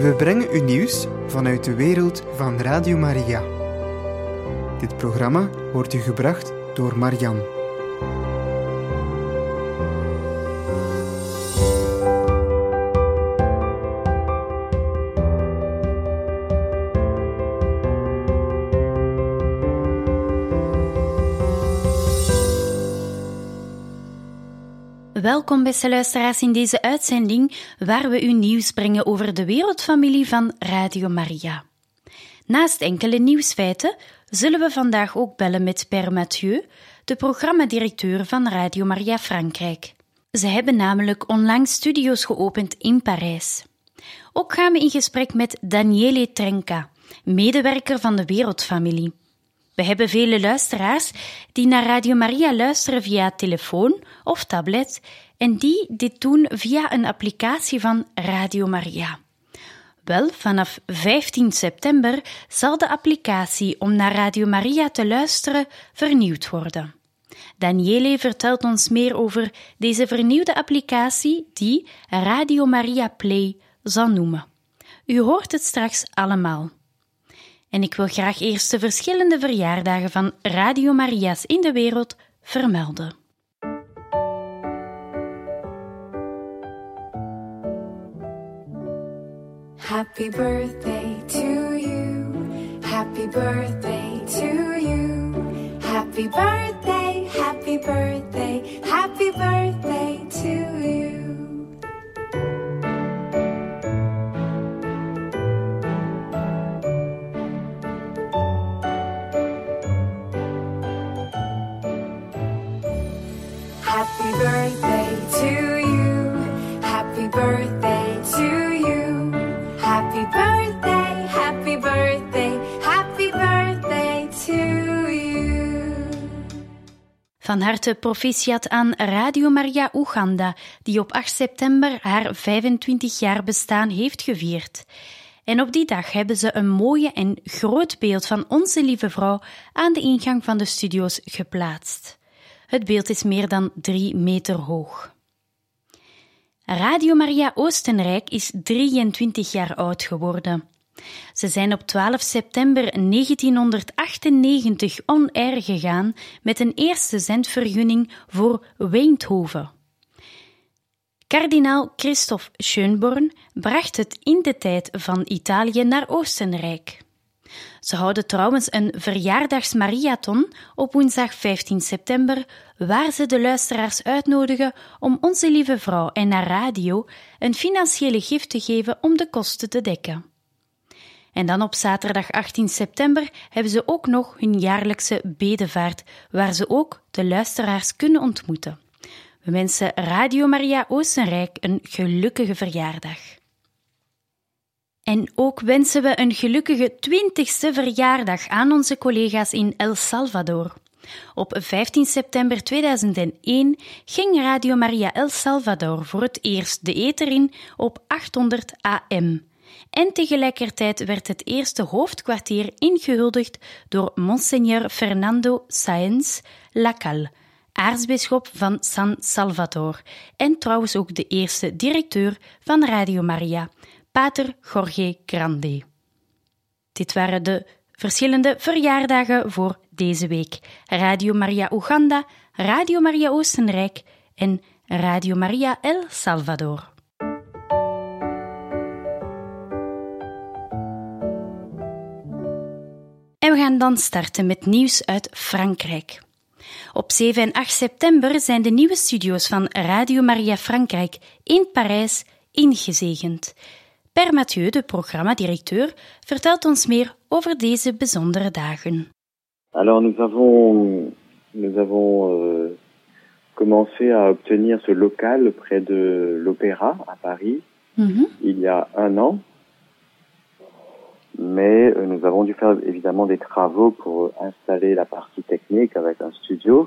We brengen u nieuws vanuit de wereld van Radio Maria. Dit programma wordt u gebracht door Marian. Welkom beste luisteraars in deze uitzending waar we u nieuws brengen over de wereldfamilie van Radio Maria. Naast enkele nieuwsfeiten zullen we vandaag ook bellen met Père Mathieu, de programmadirecteur van Radio Maria Frankrijk. Ze hebben namelijk onlangs studio's geopend in Parijs. Ook gaan we in gesprek met Daniele Trenca, medewerker van de wereldfamilie. We hebben vele luisteraars die naar Radio Maria luisteren via telefoon of tablet en die dit doen via een applicatie van Radio Maria. Wel, vanaf 15 september zal de applicatie om naar Radio Maria te luisteren vernieuwd worden. Daniele vertelt ons meer over deze vernieuwde applicatie die Radio Maria Play zal noemen. U hoort het straks allemaal. En ik wil graag eerst de verschillende verjaardagen van Radio Maria's in de wereld vermelden. Happy birthday to you. Happy birthday to you. Happy birthday, happy birthday, happy birthday to you. Happy birthday to you. Happy birthday to you. Happy birthday, happy birthday, happy birthday to you. Van harte proficiat aan Radio Maria Oeganda, die op 8 september haar 25 jaar bestaan heeft gevierd. En op die dag hebben ze een mooie en groot beeld van Onze Lieve Vrouw aan de ingang van de studio's geplaatst. Het beeld is meer dan 3 meter hoog. Radio Maria Oostenrijk is 23 jaar oud geworden. Ze zijn op 12 september 1998 on-air gegaan met een eerste zendvergunning voor Eindhoven. Kardinaal Christoph Schönborn bracht het in de tijd van Italië naar Oostenrijk. Ze houden trouwens een verjaardagsmariathon op woensdag 15 september, waar ze de luisteraars uitnodigen om Onze Lieve Vrouw en haar radio een financiële gift te geven om de kosten te dekken. En dan op zaterdag 18 september hebben ze ook nog hun jaarlijkse bedevaart, waar ze ook de luisteraars kunnen ontmoeten. We wensen Radio Maria Oostenrijk een gelukkige verjaardag. En ook wensen we een gelukkige 20e verjaardag aan onze collega's in El Salvador. Op 15 september 2001 ging Radio Maria El Salvador voor het eerst de ether in op 800 AM. En tegelijkertijd werd het eerste hoofdkwartier ingehuldigd door Monseigneur Fernando Sáenz Lacal, aartsbisschop van San Salvador, en trouwens ook de eerste directeur van Radio Maria, Pater Jorge Grande. Dit waren de verschillende verjaardagen voor deze week. Radio Maria Oeganda, Radio Maria Oostenrijk en Radio Maria El Salvador. En we gaan dan starten met nieuws uit Frankrijk. Op 7 en 8 september zijn de nieuwe studio's van Radio Maria Frankrijk in Parijs ingezegend. Père Mathieu, de programmadirecteur, vertelt ons meer over deze bijzondere dagen. Alors nous avons commencé à obtenir ce local près de l'Opéra à Paris il y a 1 an. Mais nous avons dû faire évidemment des travaux pour installer la partie technique avec un studio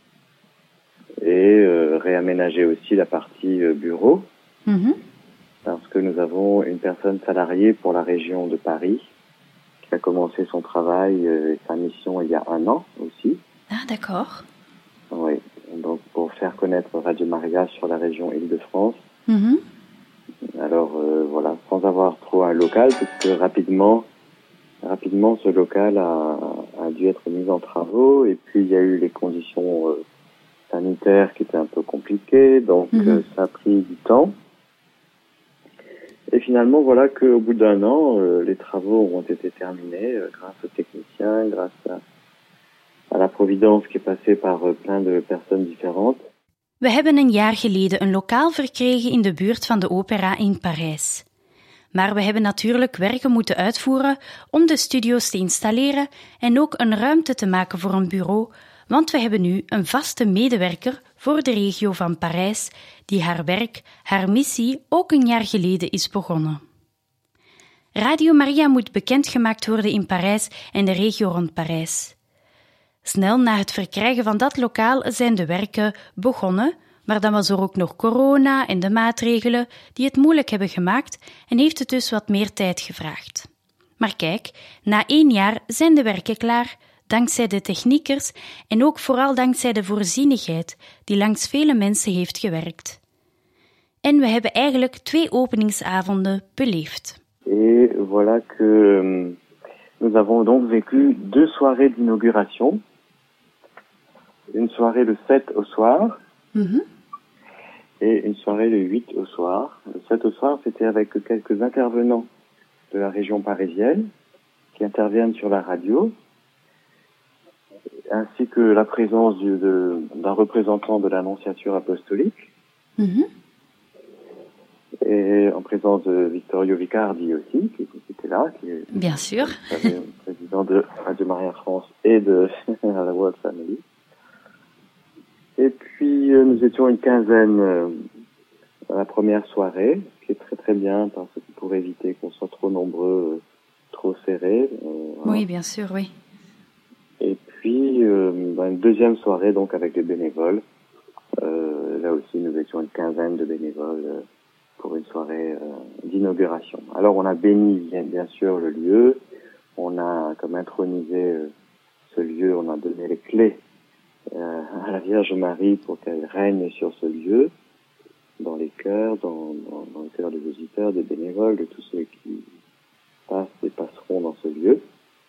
et réaménager aussi la partie bureau. Parce que nous avons une personne salariée pour la région de Paris qui a commencé son travail et sa mission il y a 1 an aussi. Ah, d'accord. Oui, donc pour faire connaître Radio Maria sur la région Île-de-France. Alors voilà, sans avoir trop un local, puisque rapidement, ce local a dû être mis en travaux, et puis il y a eu les conditions sanitaires qui étaient un peu compliquées, donc ça a pris du temps. Et finalement, voilà qu'au bout d'un an, les travaux ont été terminés grâce aux techniciens, grâce à la providence qui est passée par plein de personnes différentes. We hebben een jaar geleden een lokaal verkregen in de buurt van de opera in Parijs. Maar we hebben natuurlijk werken moeten uitvoeren om de studio's te installeren en ook een ruimte te maken voor een bureau, want we hebben nu een vaste medewerker voor de regio van Parijs die haar werk, haar missie ook een jaar geleden is begonnen. Radio Maria moet bekendgemaakt worden in Parijs en de regio rond Parijs. Snel na het verkrijgen van dat lokaal zijn de werken begonnen, maar dan was er ook nog corona en de maatregelen die het moeilijk hebben gemaakt en heeft het dus wat meer tijd gevraagd. Maar kijk, na 1 jaar zijn de werken klaar, dankzij de techniekers en ook vooral dankzij de voorzienigheid die langs vele mensen heeft gewerkt. En we hebben eigenlijk 2 openingsavonden beleefd. Et voilà que nous avons donc vécu 2 soirées d'inauguration. Une soirée le 7 au soir et une soirée le 8 au soir. Le 7 au soir, c'était avec quelques intervenants de la région parisienne qui interviennent sur la radio, ainsi que la présence d'un représentant de l'Annonciature apostolique, et en présence de Vittorio Vicardi aussi, qui était là, qui est Bien sûr. président de Radio Maria France et de la World Family. Et puis nous étions une quinzaine à la première soirée, ce qui est très très bien parce que pour éviter qu'on soit trop nombreux, trop serrés. Oui, bien sûr, oui. Et puis une deuxième soirée donc avec les bénévoles. Là aussi nous étions une quinzaine de bénévoles pour une soirée d'inauguration. Alors on a béni bien sûr le lieu, on a comme intronisé ce lieu, on a donné les clés à la Vierge Marie pour qu'elle règne sur ce lieu, dans les cœurs, dans les cœurs des visiteurs, des bénévoles, de tous ceux qui passent et passeront dans ce lieu.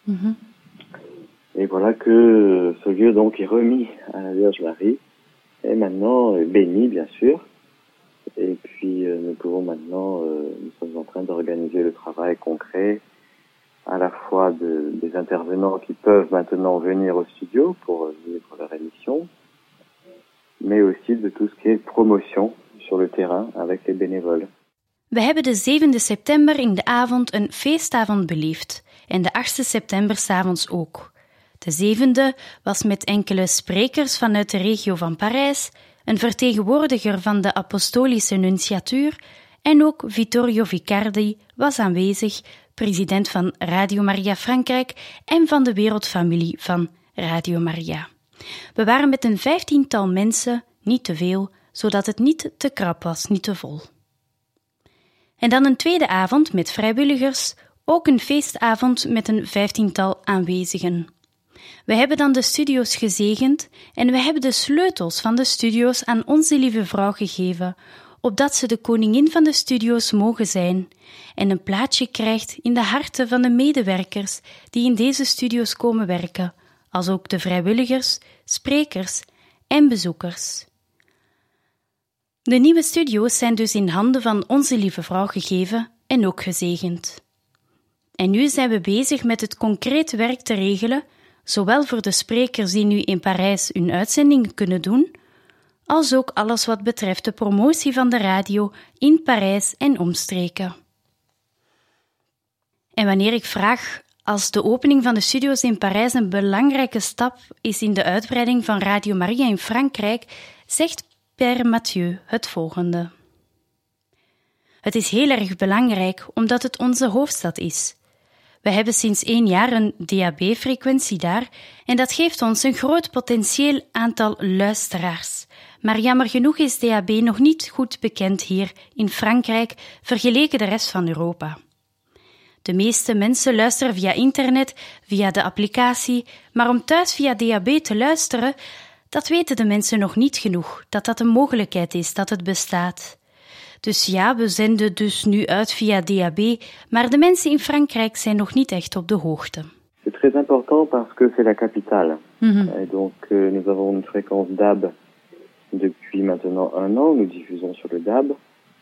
Et voilà que ce lieu donc est remis à la Vierge Marie, et maintenant béni bien sûr. Et puis nous pouvons maintenant, nous sommes en train d'organiser le travail concret, à la fois des intervenants qui peuvent maintenant venir au studio pour vivre leur émission, mais aussi de tout ce qui est promotion sur le terrain avec les bénévoles. We hebben de 7e september in de avond een feestavond beleefd en de 8e september 's avonds ook. De 7e was met enkele sprekers vanuit de regio van Parijs, een vertegenwoordiger van de apostolische nunciatuur en ook Vittorio Vicardi was aanwezig, president van Radio Maria Frankrijk en van de wereldfamilie van Radio Maria. We waren met een 15-tal mensen, niet te veel, zodat het niet te krap was, niet te vol. En dan een tweede avond met vrijwilligers, ook een feestavond met een 15-tal aanwezigen. We hebben dan de studio's gezegend en we hebben de sleutels van de studio's aan Onze Lieve Vrouw gegeven, opdat ze de koningin van de studio's mogen zijn en een plaatsje krijgt in de harten van de medewerkers die in deze studio's komen werken, als ook de vrijwilligers, sprekers en bezoekers. De nieuwe studio's zijn dus in handen van Onze Lieve Vrouw gegeven en ook gezegend. En nu zijn we bezig met het concreet werk te regelen, zowel voor de sprekers die nu in Parijs hun uitzendingen kunnen doen, als ook alles wat betreft de promotie van de radio in Parijs en omstreken. En wanneer ik vraag als de opening van de studio's in Parijs een belangrijke stap is in de uitbreiding van Radio Maria in Frankrijk, zegt Père Mathieu het volgende. Het is heel erg belangrijk omdat het onze hoofdstad is. We hebben sinds 1 jaar een DAB-frequentie daar en dat geeft ons een groot potentieel aantal luisteraars. Maar jammer genoeg is DAB nog niet goed bekend hier in Frankrijk vergeleken de rest van Europa. De meeste mensen luisteren via internet, via de applicatie, maar om thuis via DAB te luisteren, dat weten de mensen nog niet genoeg, dat dat een mogelijkheid is, dat het bestaat. Dus ja, we zenden dus nu uit via DAB, maar de mensen in Frankrijk zijn nog niet echt op de hoogte. C'est très important parce que c'est la capitale. Et donc nous avons une fréquence DAB depuis maintenant 1 an. Nous diffusons sur le DAB.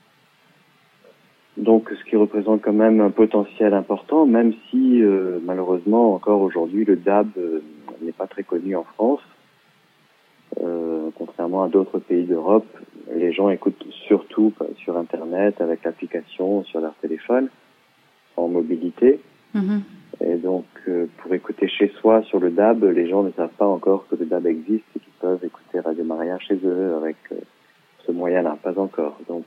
Donc ce qui représente quand même un potentiel important, même si malheureusement encore aujourd'hui le DAB n'est pas très connu en France. Contrairement à d'autres pays d'Europe, les gens écoutent surtout sur Internet, avec l'application, sur leur téléphone, en mobilité. Et donc, pour écouter chez soi sur le DAB, les gens ne savent pas encore que le DAB existe et qu'ils peuvent écouter Radio Maria chez eux avec ce moyen-là, pas encore. Donc,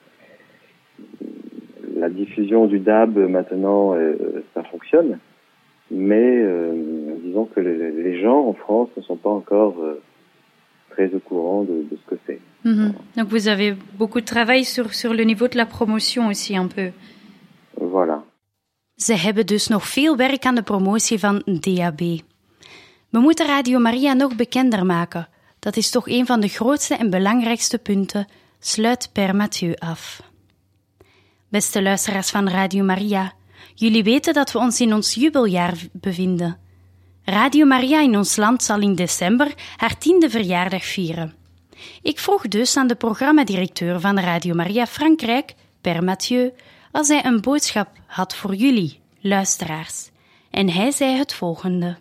la diffusion du DAB, maintenant, ça fonctionne, mais disons que les gens en France ne sont pas encore très au courant de ce que c'est. Donc, vous avez beaucoup de travail sur le niveau de la promotion aussi, un peu. Voilà. Ze hebben dus nog veel werk aan de promotie van DAB. We moeten Radio Maria nog bekender maken. Dat is toch een van de grootste en belangrijkste punten, sluit Père Mathieu af. Beste luisteraars van Radio Maria, jullie weten dat we ons in ons jubeljaar bevinden. Radio Maria in ons land zal in december haar 10e verjaardag vieren. Ik vroeg dus aan de programmadirecteur van Radio Maria Frankrijk, Père Mathieu, als hij een boodschap had voor jullie, luisteraars. En hij zei het volgende.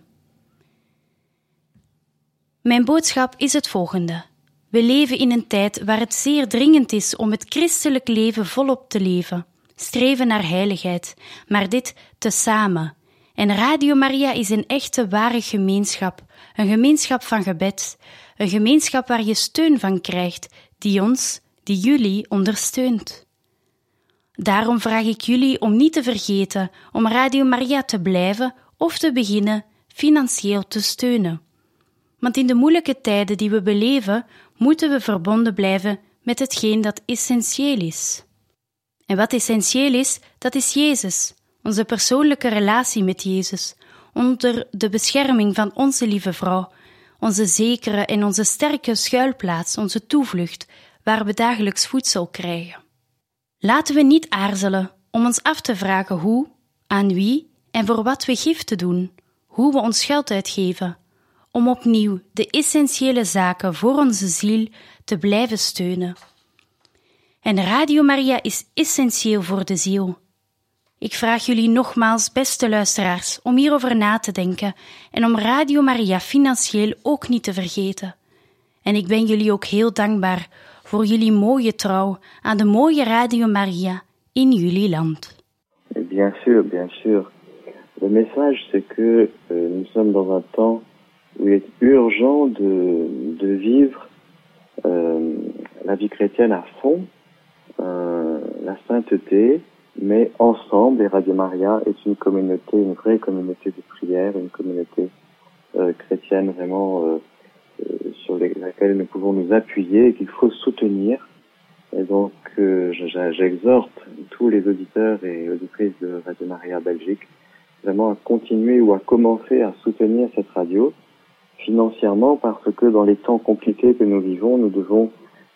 Mijn boodschap is het volgende. We leven in een tijd waar het zeer dringend is om het christelijk leven volop te leven, streven naar heiligheid, maar dit tezamen. En Radio Maria is een echte, ware gemeenschap, een gemeenschap van gebed, een gemeenschap waar je steun van krijgt, die jullie ondersteunt. Daarom vraag ik jullie om niet te vergeten om Radio Maria te blijven of te beginnen financieel te steunen. Want in de moeilijke tijden die we beleven, moeten we verbonden blijven met hetgeen dat essentieel is. En wat essentieel is, dat is Jezus, onze persoonlijke relatie met Jezus, onder de bescherming van onze lieve vrouw, onze zekere en onze sterke schuilplaats, onze toevlucht, waar we dagelijks voedsel krijgen. Laten we niet aarzelen om ons af te vragen hoe, aan wie en voor wat we giften doen, hoe we ons geld uitgeven, om opnieuw de essentiële zaken voor onze ziel te blijven steunen. En Radio Maria is essentieel voor de ziel. Ik vraag jullie nogmaals, beste luisteraars, om hierover na te denken en om Radio Maria financieel ook niet te vergeten. En ik ben jullie ook heel dankbaar voor jullie mooie trouw aan de mooie Radio Maria in jullie land. Bien sûr, bien sûr. Le message, c'est que nous sommes dans un temps où il est urgent de vivre la vie chrétienne à fond, la sainteté, mais ensemble. Et Radio Maria est une communauté, une vraie communauté de prière, une communauté chrétienne vraiment sur laquelle nous pouvons nous appuyer et qu'il faut soutenir. Et donc, j'exhorte tous les auditeurs et auditrices de Radio Maria Belgique vraiment à continuer ou à commencer à soutenir cette radio financièrement, parce que dans les temps compliqués que nous vivons, nous devons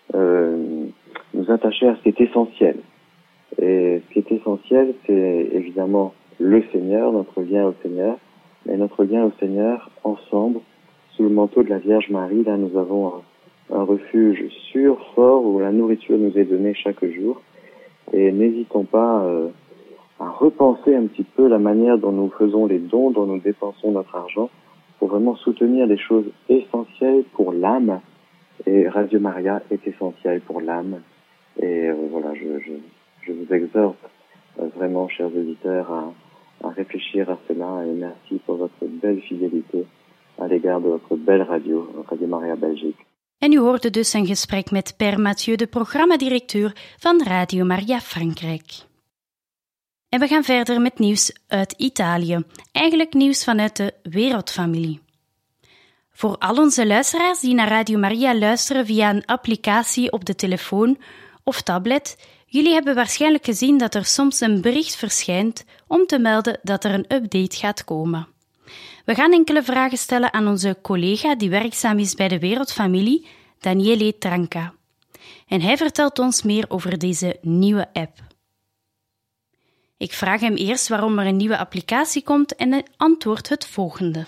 nous attacher à ce qui est essentiel. Et ce qui est essentiel, c'est évidemment le Seigneur, notre lien au Seigneur, mais notre lien au Seigneur ensemble, sous le manteau de la Vierge Marie. Là, nous avons un refuge sûr, fort, où la nourriture nous est donnée chaque jour. Et n'hésitons pas à repenser un petit peu la manière dont nous faisons les dons, dont nous dépensons notre argent, pour vraiment soutenir des choses essentielles pour l'âme. Et Radio Maria est essentielle pour l'âme. Et voilà, je vous exhorte vraiment, chers auditeurs, à réfléchir à cela. Et merci pour votre belle fidélité à l'égard de votre belle radio, Radio Maria Belgique. En u hoorde dus een gesprek met Père Mathieu, de programmadirecteur van Radio Maria Frankrijk. En we gaan verder met nieuws uit Italië. Eigenlijk nieuws vanuit de wereldfamilie. Voor al onze luisteraars die naar Radio Maria luisteren via een applicatie op de telefoon of tablet, jullie hebben waarschijnlijk gezien dat er soms een bericht verschijnt om te melden dat er een update gaat komen. We gaan enkele vragen stellen aan onze collega die werkzaam is bij de wereldfamilie, Daniele Tranca. En hij vertelt ons meer over deze nieuwe app. Ik vraag hem eerst waarom er een nieuwe applicatie komt en hij antwoordt het volgende.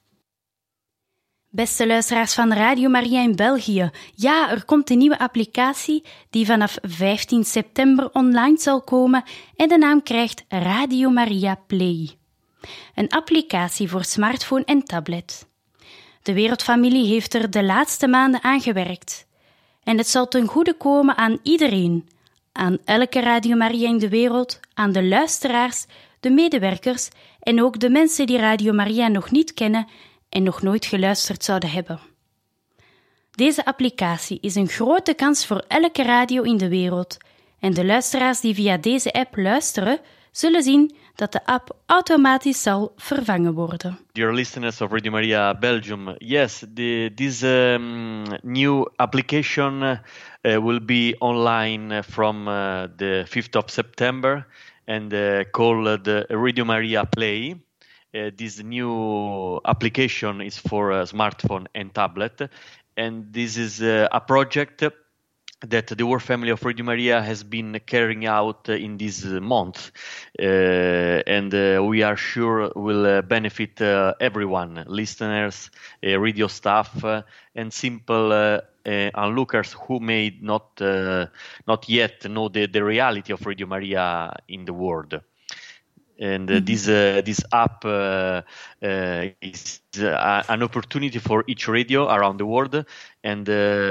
Beste luisteraars van Radio Maria in België, ja, er komt een nieuwe applicatie die vanaf 15 september online zal komen en de naam krijgt Radio Maria Play. Een applicatie voor smartphone en tablet. De Wereldfamilie heeft er de laatste maanden aan gewerkt. En het zal ten goede komen aan iedereen, aan elke Radio Maria in de wereld, aan de luisteraars, de medewerkers en ook de mensen die Radio Maria nog niet kennen en nog nooit geluisterd zouden hebben. Deze applicatie is een grote kans voor elke radio in de wereld en de luisteraars die via deze app luisteren, zullen zien dat de app automatisch zal vervangen worden. Dear listeners of Radio Maria Belgium, yes, this new application will be online from the 5th of September and called Radio Maria Play. This new application is for smartphone and tablet, and this is a project that the World Family of Radio Maria has been carrying out in this month, and we are sure will benefit everyone, listeners, radio staff, and simple onlookers who may not yet know the reality of Radio Maria in the world. And this app is an opportunity for each radio around the world, and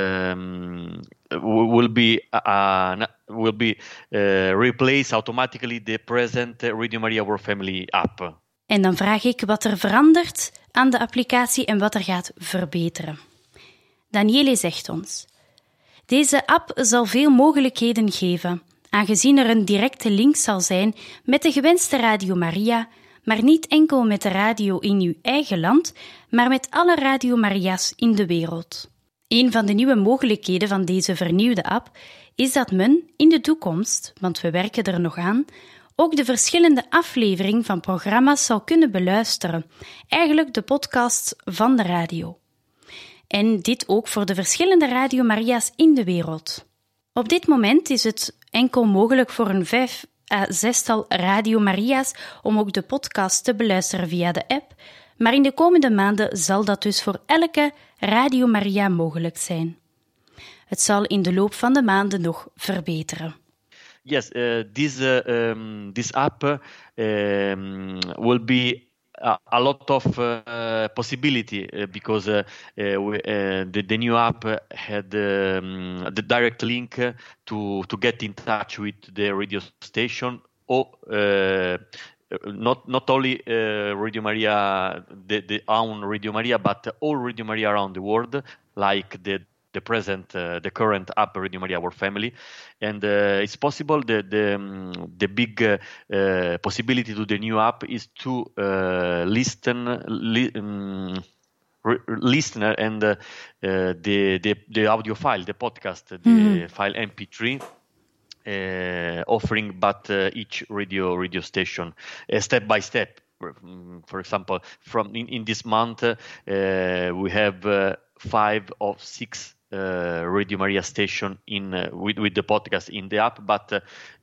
will be replace automatically the present Radio Maria World Family app. En dan vraag ik wat er verandert aan de applicatie en wat er gaat verbeteren. Daniele zegt ons: deze app zal veel mogelijkheden geven, aangezien er een directe link zal zijn met de gewenste Radio Maria, maar niet enkel met de radio in uw eigen land, maar met alle Radio Maria's in de wereld. Een van de nieuwe mogelijkheden van deze vernieuwde app is dat men in de toekomst, want we werken er nog aan, ook de verschillende afleveringen van programma's zal kunnen beluisteren, eigenlijk de podcasts van de radio. En dit ook voor de verschillende Radio Maria's in de wereld. Op dit moment is het enkel mogelijk voor een 5 à 6-tal Radio Maria's om ook de podcast te beluisteren via de app, maar in de komende maanden zal dat dus voor elke Radio Maria mogelijk zijn. Het zal in de loop van de maanden nog verbeteren. Yes, this app will be a lot of possibility because the new app had the direct link to get in touch with the radio station or not only Radio Maria, the own Radio Maria, but all Radio Maria around the world, like the current app Radio Maria World Family, and it's possible the big possibility to the new app is to listener and the audio file, the podcast, the file MP3. Offering but each radio station step by step. For example, from in this month we have 5 or 6 Radio Maria station in with the podcast in the app, but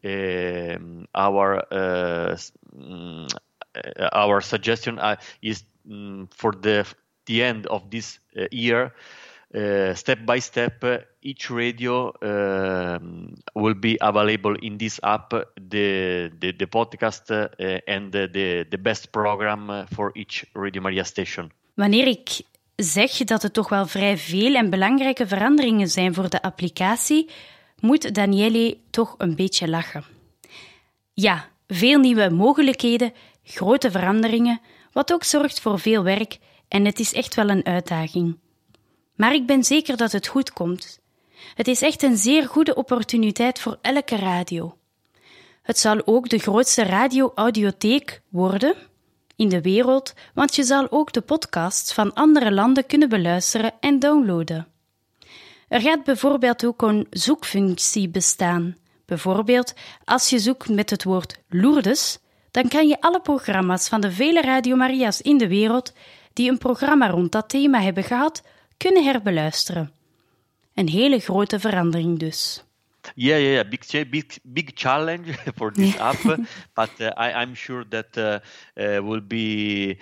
our suggestion is for the end of this year. Step by step, each radio will be available in this app, the podcast and the best program for each Radio Maria station. Wanneer ik zeg dat het toch wel vrij veel en belangrijke veranderingen zijn voor de applicatie, moet Daniele toch een beetje lachen. Ja, veel nieuwe mogelijkheden, grote veranderingen, wat ook zorgt voor veel werk en het is echt wel een uitdaging. Maar ik ben zeker dat het goed komt. Het is echt een zeer goede opportuniteit voor elke radio. Het zal ook de grootste radio-audiotheek worden in de wereld, want je zal ook de podcasts van andere landen kunnen beluisteren en downloaden. Er gaat bijvoorbeeld ook een zoekfunctie bestaan. Bijvoorbeeld, als je zoekt met het woord Lourdes, dan kan je alle programma's van de vele Radio Maria's in de wereld die een programma rond dat thema hebben gehad, kunnen herbeluisteren. Een hele grote verandering dus. Yeah. Big challenge for this app, but I'm sure that will be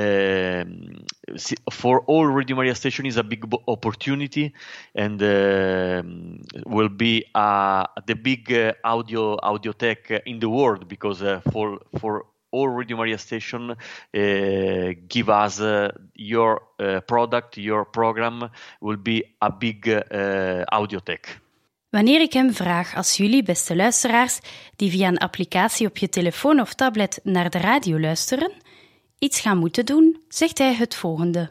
for all Radio Maria station is a big opportunity, and will be the big audio tech in the world, because for all Radio Maria station give us your product, your program will be a big audio tech. Wanneer ik hem vraag als jullie, beste luisteraars, die via een applicatie op je telefoon of tablet naar de radio luisteren, iets gaan moeten doen, zegt hij het volgende.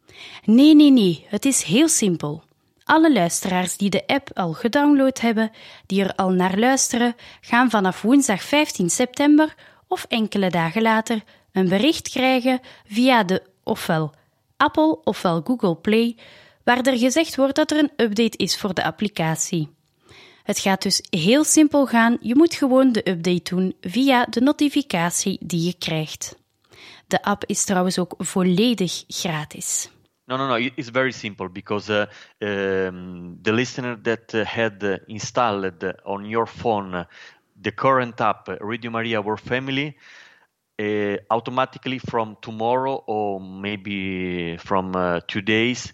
Nee, het is heel simpel. Alle luisteraars die de app al gedownload hebben, die er al naar luisteren, gaan vanaf woensdag 15 september of enkele dagen later een bericht krijgen via de ofwel Apple ofwel Google Play, waar er gezegd wordt dat er een update is voor de applicatie. Het gaat dus heel simpel gaan, je moet gewoon de update doen via de notificatie die je krijgt. De app is trouwens ook volledig gratis. No, it's very simple, because the listener that had installed on your phone the current app, Radio Maria Our Family, automatically from tomorrow or maybe from 2 days,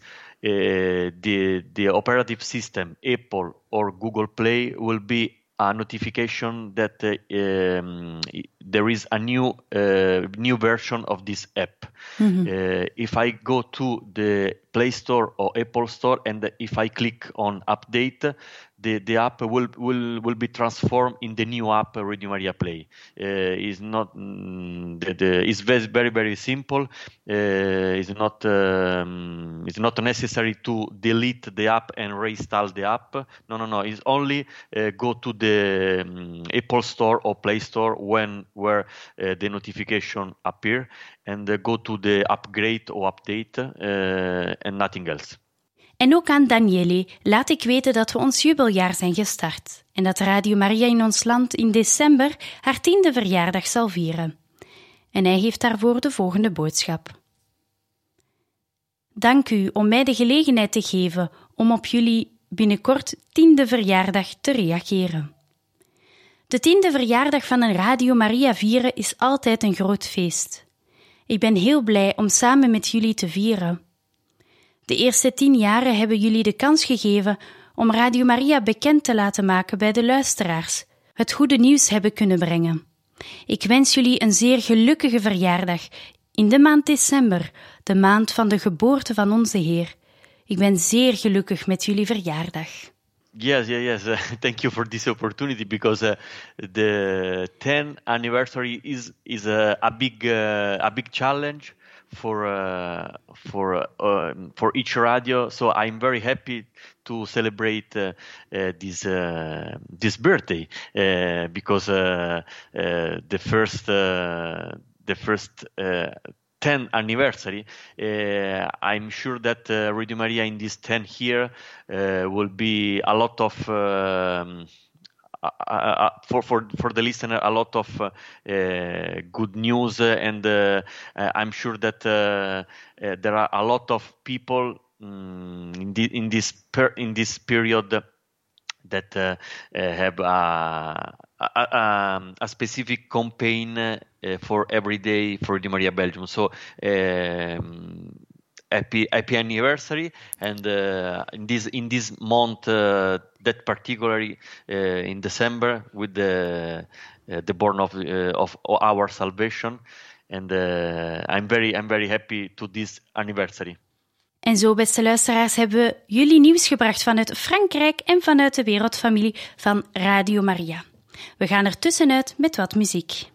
the operative system, Apple or Google Play, will be a notification that there is a new version of this app. Mm-hmm. If I go to the Play Store or Apple Store, and if I click on update, the app will be transformed in the new app Radio Maria Play. It's not it's very very simple. It's not necessary to delete the app and reinstall the app. No. It's only go to the Apple Store or Play Store where the notification appear, and go to the upgrade or update and nothing else. En ook aan Daniele laat ik weten dat we ons jubeljaar zijn gestart en dat Radio Maria in ons land in december haar 10e verjaardag zal vieren. En hij heeft daarvoor de volgende boodschap. Dank u om mij de gelegenheid te geven om op jullie binnenkort 10e verjaardag te reageren. De 10e verjaardag van een Radio Maria vieren is altijd een groot feest. Ik ben heel blij om samen met jullie te vieren. De eerste 10 jaren hebben jullie de kans gegeven om Radio Maria bekend te laten maken bij de luisteraars, het goede nieuws hebben kunnen brengen. Ik wens jullie een zeer gelukkige verjaardag in de maand december, de maand van de geboorte van onze Heer. Ik ben zeer gelukkig met jullie verjaardag. Yes. Thank you for this opportunity, because the 10th anniversary is a big challenge for each radio. So I'm very happy to celebrate this birthday, because the first 10th anniversary, I'm sure that Radio Maria in this 10th year will be a lot of for the listener, a lot of good news, and I'm sure that there are a lot of people in this period that have a specific campaign for every day for Radio Maria Belgium. So happy anniversary, and in this month, that particularly in December, with the born of our salvation, and I'm very happy to this anniversary. En zo, beste luisteraars, hebben we jullie nieuws gebracht vanuit Frankrijk en vanuit de wereldfamilie van Radio Maria. We gaan er tussenuit met wat muziek.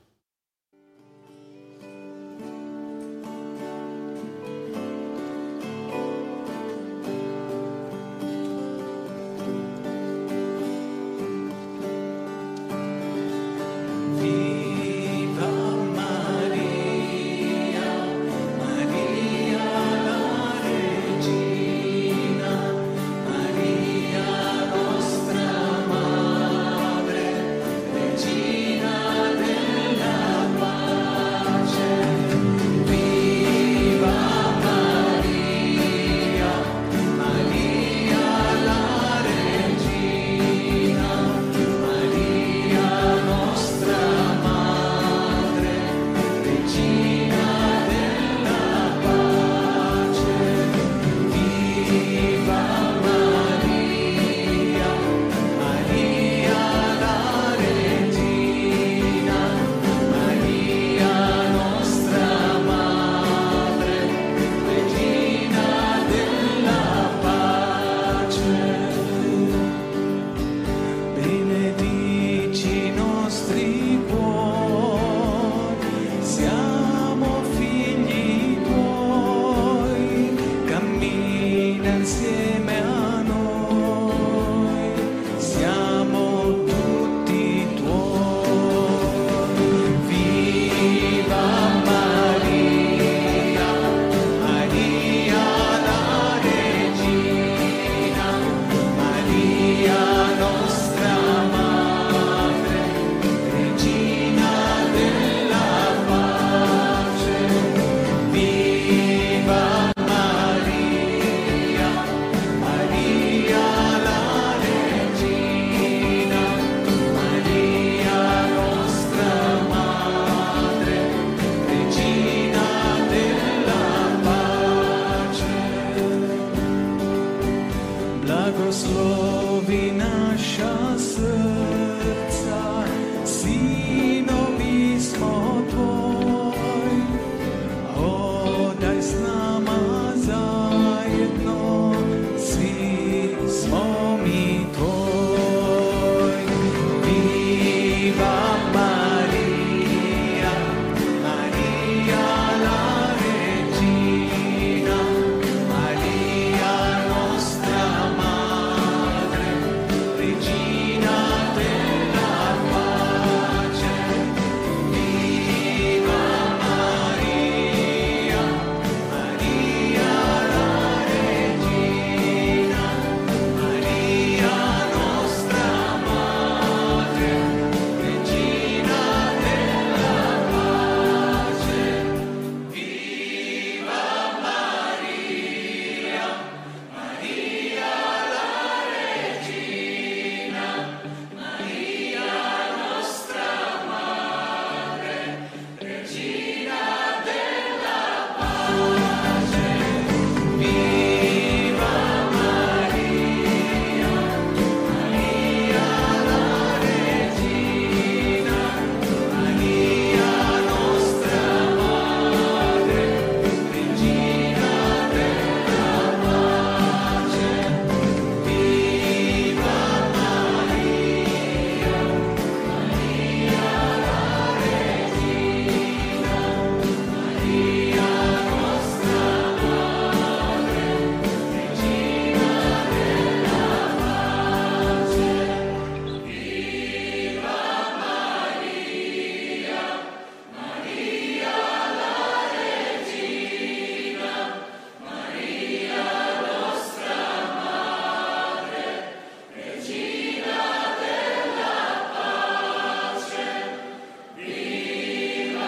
blagoslovi naša srca, sinovi smo tvoj, odaj s nama zajedno, svi smo mi tvoj. Viva Maria, Maria la regina, Maria nostra madre, regina della pace. Viva Maria, Maria la regina, Maria nostra madre, regina della pace. Viva Maria, Maria la regina, Maria nostra madre, regina della pace. Viva Maria, Maria la regina, Maria nostra madre, regina della pace. Viva Maria, Maria la regina, Maria nostra madre, regina della pace. Viva Maria, Maria la regina, Maria nostra madre, regina della pace. Viva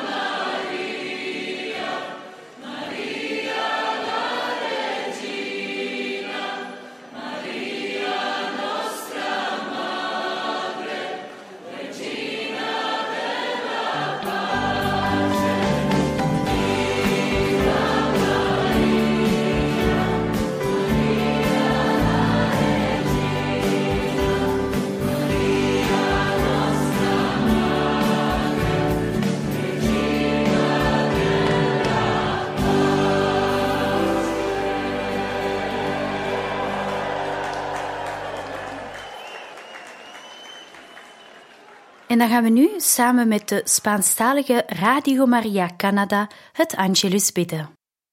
Maria, Maria la regina, Maria nostra madre, regina della pace. Viva En dan gaan we nu samen met de Spaanstalige Radio Maria Canada het Angelus bidden.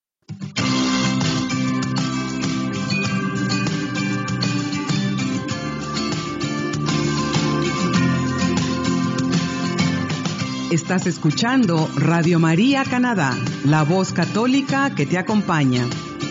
Estás escuchando Radio María Canadá, la voz católica que te acompaña.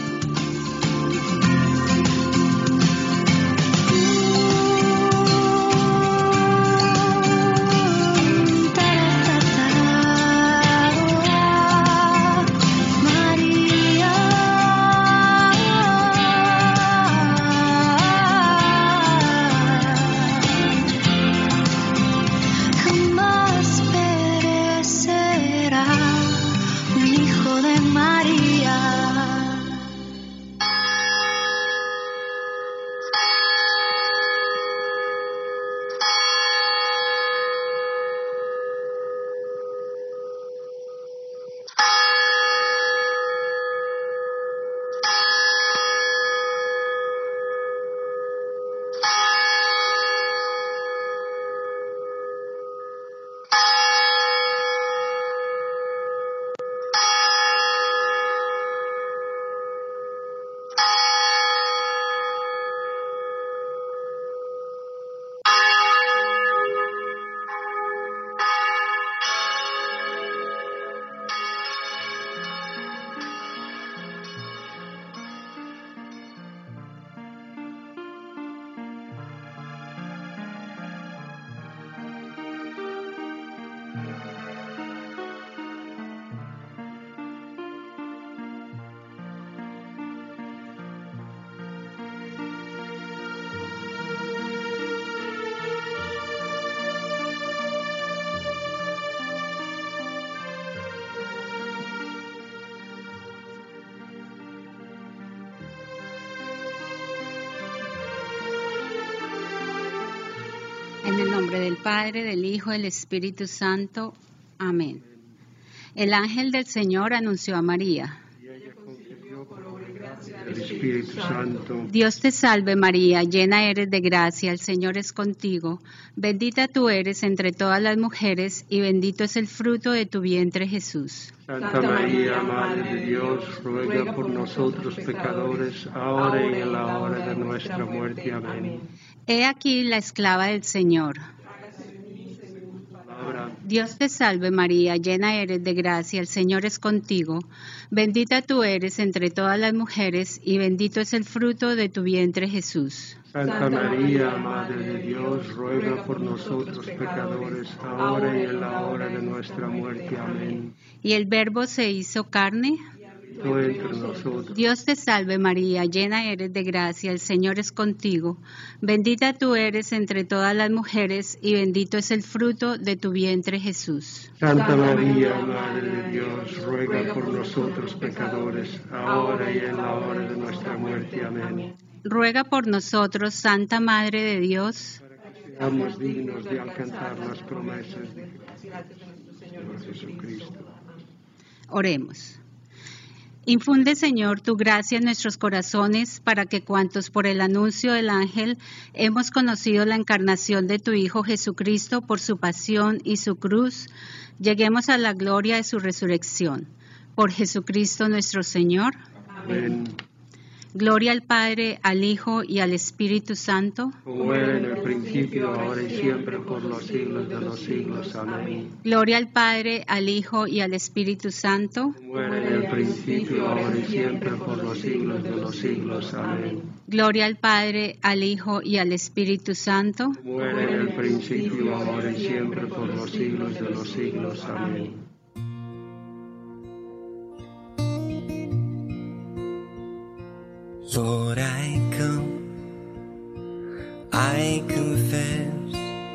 Jamás perecerá un hijo de María. nombre del Padre, del Hijo y del Espíritu Santo. Amén. El ángel del Señor anunció a María. El Espíritu Santo. Dios te salve María, llena eres de gracia, el Señor es contigo. Bendita tú eres entre todas las mujeres y bendito es el fruto de tu vientre Jesús. Santa María, Madre de Dios, ruega por nosotros pecadores, ahora y en la hora de nuestra muerte. Amén. He aquí la esclava del Señor. Dios te salve María, llena eres de gracia, el Señor es contigo. Bendita tú eres entre todas las mujeres y bendito es el fruto de tu vientre Jesús. Santa María, Madre de Dios, ruega por nosotros pecadores, ahora y en la hora de nuestra muerte. Amén. Y el Verbo se hizo carne. Entre nosotros. Dios te salve María, llena eres de gracia, el Señor es contigo. Bendita tú eres entre todas las mujeres y bendito es el fruto de tu vientre Jesús. Santa María, Madre de Dios, ruega por nosotros pecadores, ahora y en la hora de nuestra muerte. Amén. Ruega por nosotros, Santa Madre de Dios, para que seamos dignos de alcanzar las promesas de Señor Jesucristo. Oremos. Infunde, Señor, tu gracia en nuestros corazones para que cuantos por el anuncio del ángel hemos conocido la encarnación de tu Hijo Jesucristo por su pasión y su cruz, lleguemos a la gloria de su resurrección. Por Jesucristo nuestro Señor. Amén. Gloria al Padre, al Hijo y al Espíritu Santo. Como era en el principio, ahora y siempre, por los siglos de los siglos. Amén. Gloria al Padre, al Hijo y al Espíritu Santo. Como era en el principio, ahora y siempre, por los siglos de los siglos. Amén. Gloria al Padre, al Hijo y al Espíritu Santo. Como era en el principio, ahora y siempre, por los siglos de los siglos. Amén. Lord, I come, I confess,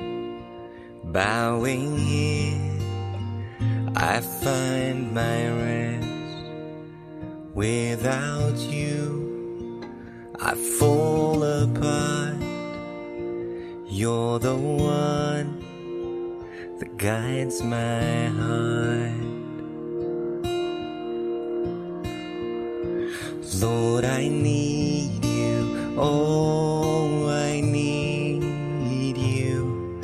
bowing here, I find my rest. Without you, I fall apart. You're the one that guides my heart. Lord, I need you, oh, I need you.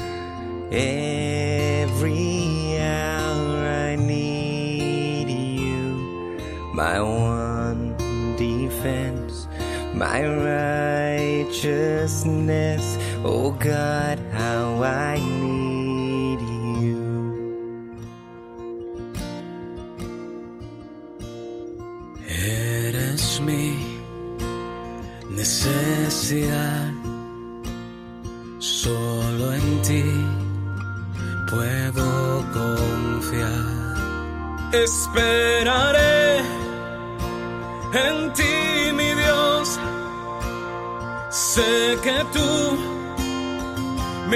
Every hour I need you. My one defense, my righteousness, oh God, how I need you. Eres mi necesidad, solo en ti puedo confiar. Esperaré en ti, mi Dios, sé que tú me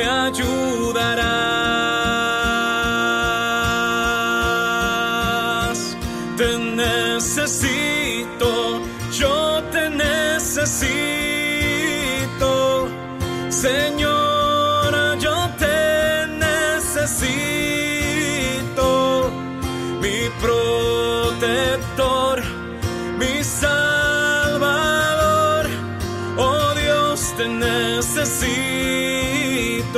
ayudarás. Te necesito, yo te necesito, Señor, yo te necesito, mi protector, mi salvador, oh Dios, te necesito.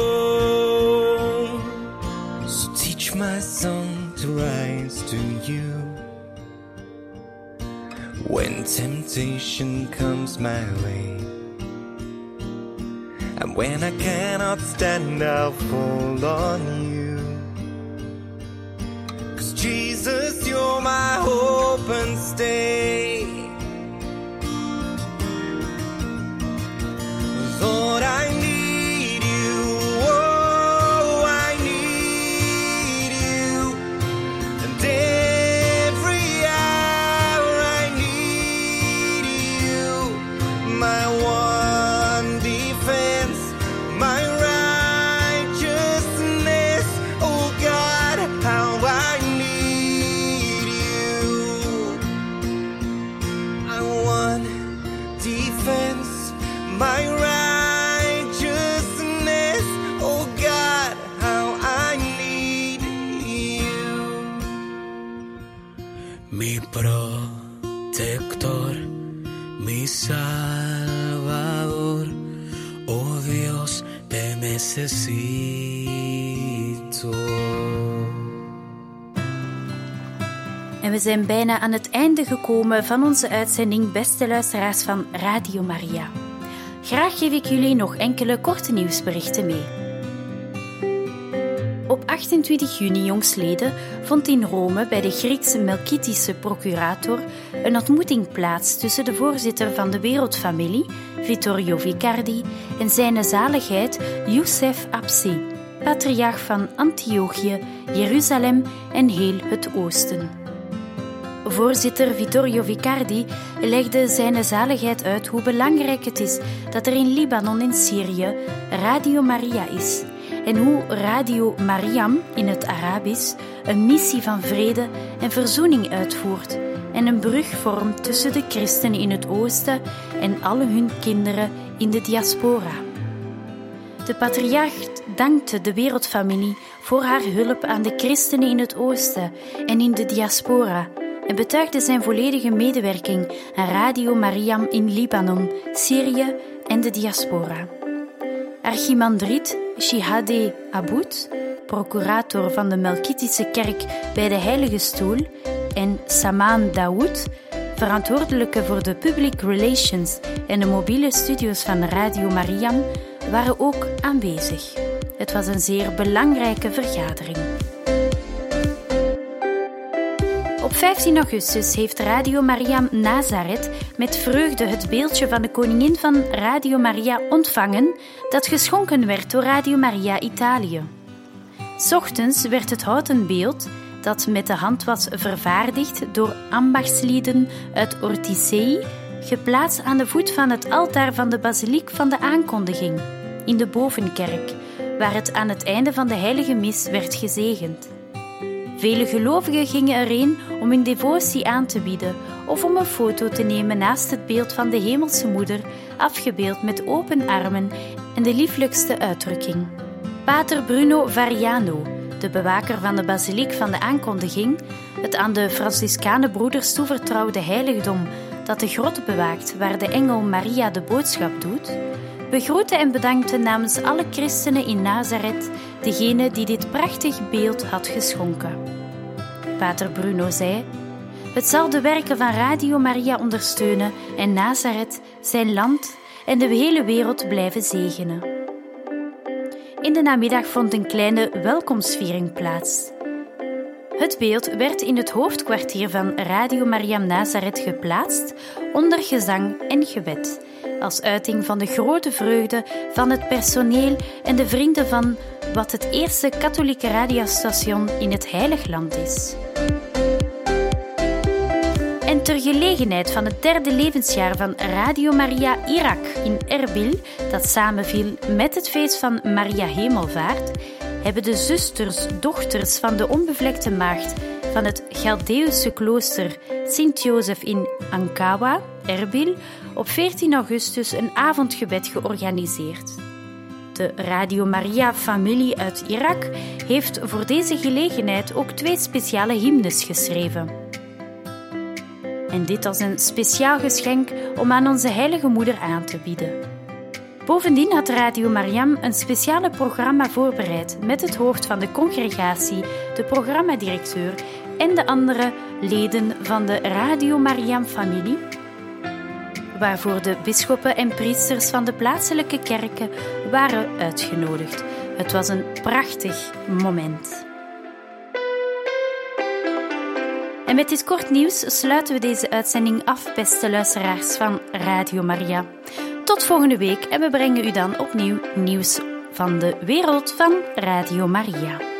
So teach my song to rise to you when temptation comes my way, and when I cannot stand, I'll fall on you. 'Cause Jesus, you're my hope and stay. Lord, I need you, oh, I need you, and every hour I need you, my one defense, my righteousness, oh God, how I need you. necesito. En we zijn bijna aan het einde gekomen van onze uitzending, beste luisteraars van Radio Maria. Graag geef ik jullie nog enkele korte nieuwsberichten mee. Op 28 juni jongstleden vond in Rome bij de Griekse Melkitische procurator een ontmoeting plaats tussen de voorzitter van de Wereldfamilie, Vittorio Vicardi, en zijne zaligheid Youssef Apsi, patriarch van Antiochië, Jeruzalem en heel het Oosten. Voorzitter Vittorio Vicardi legde zijn zaligheid uit hoe belangrijk het is dat er in Libanon en Syrië Radio Maria is en hoe Radio Mariam in het Arabisch een missie van vrede en verzoening uitvoert en een brug vormt tussen de christenen in het oosten en alle hun kinderen in de diaspora. De patriarch dankte de Wereldfamilie voor haar hulp aan de christenen in het oosten en in de diaspora en betuigde zijn volledige medewerking aan Radio Mariam in Libanon, Syrië en de diaspora. Archimandriet Shihadeh Aboud, procurator van de Melkitische kerk bij de Heilige Stoel, en Saman Daoud, verantwoordelijke voor de public relations en de mobiele studio's van Radio Mariam, waren ook aanwezig. Het was een zeer belangrijke vergadering. Op 15 augustus heeft Radio Mariam Nazareth met vreugde het beeldje van de koningin van Radio Maria ontvangen dat geschonken werd door Radio Maria Italië. 's Ochtends werd het houten beeld, dat met de hand was vervaardigd door ambachtslieden uit Ortisei, geplaatst aan de voet van het altaar van de basiliek van de aankondiging, in de bovenkerk, waar het aan het einde van de heilige mis werd gezegend. Vele gelovigen gingen erheen om hun devotie aan te bieden of om een foto te nemen naast het beeld van de Hemelse Moeder, afgebeeld met open armen en de lieflijkste uitdrukking. Pater Bruno Variano, de bewaker van de basiliek van de aankondiging, het aan de Franciscanenbroeders toevertrouwde heiligdom dat de grot bewaakt waar de engel Maria de boodschap doet, begroette en bedankte namens alle christenen in Nazareth degene die dit prachtig beeld had geschonken. Pater Bruno zei: het zal de werken van Radio Maria ondersteunen en Nazareth, zijn land en de hele wereld blijven zegenen. In de namiddag vond een kleine welkomstviering plaats. Het beeld werd in het hoofdkwartier van Radio Mariam Nazareth geplaatst, onder gezang en gebed, als uiting van de grote vreugde van het personeel en de vrienden van wat het eerste katholieke radiostation in het Heilig Land is. En ter gelegenheid van het 3e levensjaar van Radio Maria Irak in Erbil, dat samenviel met het feest van Maria Hemelvaart, hebben de zusters, dochters van de onbevlekte maagd van het Chaldeeuwse klooster Sint-Jozef in Ankawa, Erbil, op 14 augustus een avondgebed georganiseerd. De Radio Maria-familie uit Irak heeft voor deze gelegenheid ook 2 speciale hymnes geschreven. En dit als een speciaal geschenk om aan onze heilige moeder aan te bieden. Bovendien had Radio Mariam een speciale programma voorbereid met het hoofd van de congregatie, de programmadirecteur en de andere leden van de Radio Mariam-familie, waarvoor de bisschoppen en priesters van de plaatselijke kerken waren uitgenodigd. Het was een prachtig moment. En met dit kort nieuws sluiten we deze uitzending af, beste luisteraars van Radio Maria. Tot volgende week en we brengen u dan opnieuw nieuws van de wereld van Radio Maria.